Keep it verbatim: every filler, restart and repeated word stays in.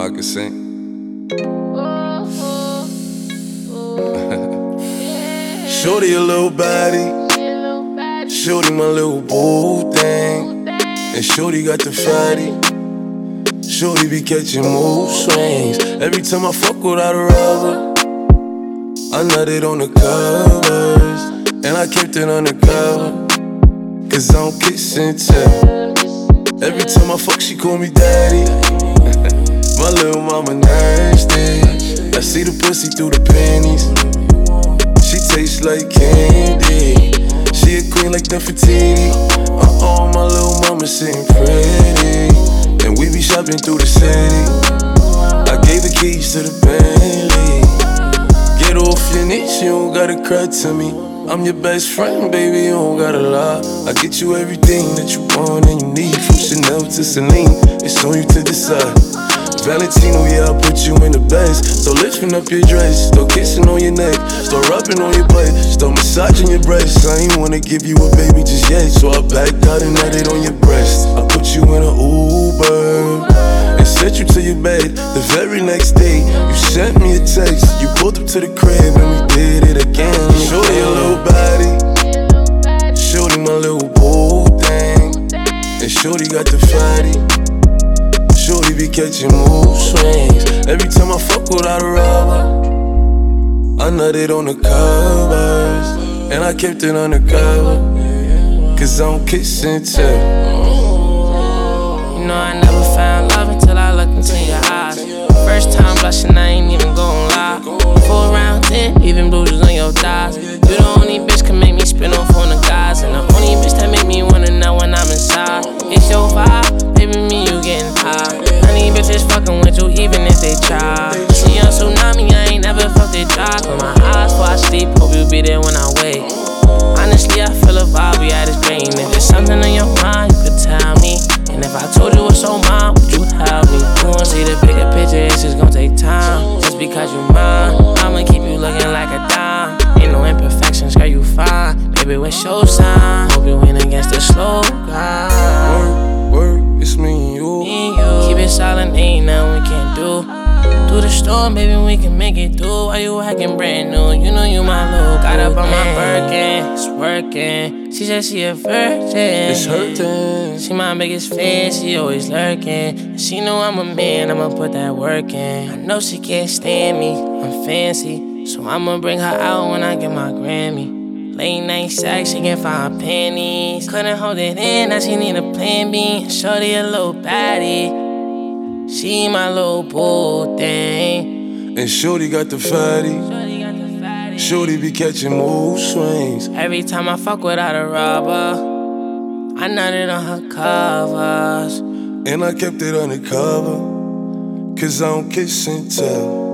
I can sing. Shorty a little body, shorty my little boo thing, and shorty got the fatty. Shorty be catching mood swings. Every time I fuck without a rubber, I nutted on the covers, and I kept it undercover, cause I don't kiss and tell. Every time I fuck, she call me daddy. My little mama nasty. I see the pussy through the panties. She tastes like candy. She a queen like Nefertiti. Uh-oh, my little mama sitting pretty, and we be shopping through the city. I gave the keys to the Bentley. Get off your knees, you don't gotta cry to me. I'm your best friend, baby, you don't gotta lie. I get you everything that you want and you need, from Chanel to Celine. It's on you to decide. Valentino, yeah, I put you in the best. So lifting up your dress, start kissing on your neck, start rubbing on your butt, start massaging your breasts. I ain't wanna give you a baby just yet, so I backed out and nutted on your breast. I put you in an Uber and sent you to your bed. The very next day, you sent me a text. You pulled up to the crib and we did it again. Shorty a little body, shorty my little boo thing, and shorty got the fatty. Shorty be catching mood swings. Every time I fuck without a rubber, I nutted on the covers, and I kept it undercover, cause I don't kiss and tell. You know I never found love until I looked into your eyes. First time blushing, I ain't even gon' lie. Four round ten, even bruises on your thighs. You the only bitch can make me spin off on the guys, and the only bitch that make me wanna know when I'm inside. It's your vibe, baby, me you getting high. Honey bitches fucking with you even if they try. See on tsunami, I ain't never felt it dry. Close my eyes before I sleep, hope you be there when I wake. Honestly, I feel a vibe, we had this brain. If there's something on your mind, you could tell me. And if I told you what's on mine, would you help me? You won't see the bigger picture, it's just gon' take time. Just because you mine, I'ma keep you looking like a dime. Ain't no imperfections, girl, you fine. Baby, what's your sign? Hope you win against the slow guy. Work, work, it's me and you. Me and you. Keep it silent, ain't nothing we can't do. Through the storm, baby, we can make it through. Why you acting brand new? You know you my little. Got up on my Birkin, it's working. She said she a virgin. It's hurting. She my biggest fan, she always lurking. And she know I'm a man, I'ma put that work in. I know she can't stand me, I'm fancy, so I'ma bring her out when I get my Grammy. Late night sex, she can't find panties. Couldn't hold it in, now she need a plan B. Shorty a little baddie, she my little boo thing, and shorty got the fatty. Shorty be catching mood swings. Every time I fuck without a rubber, I nutted on her covers, and I kept it undercover, cause I don't kiss and tell.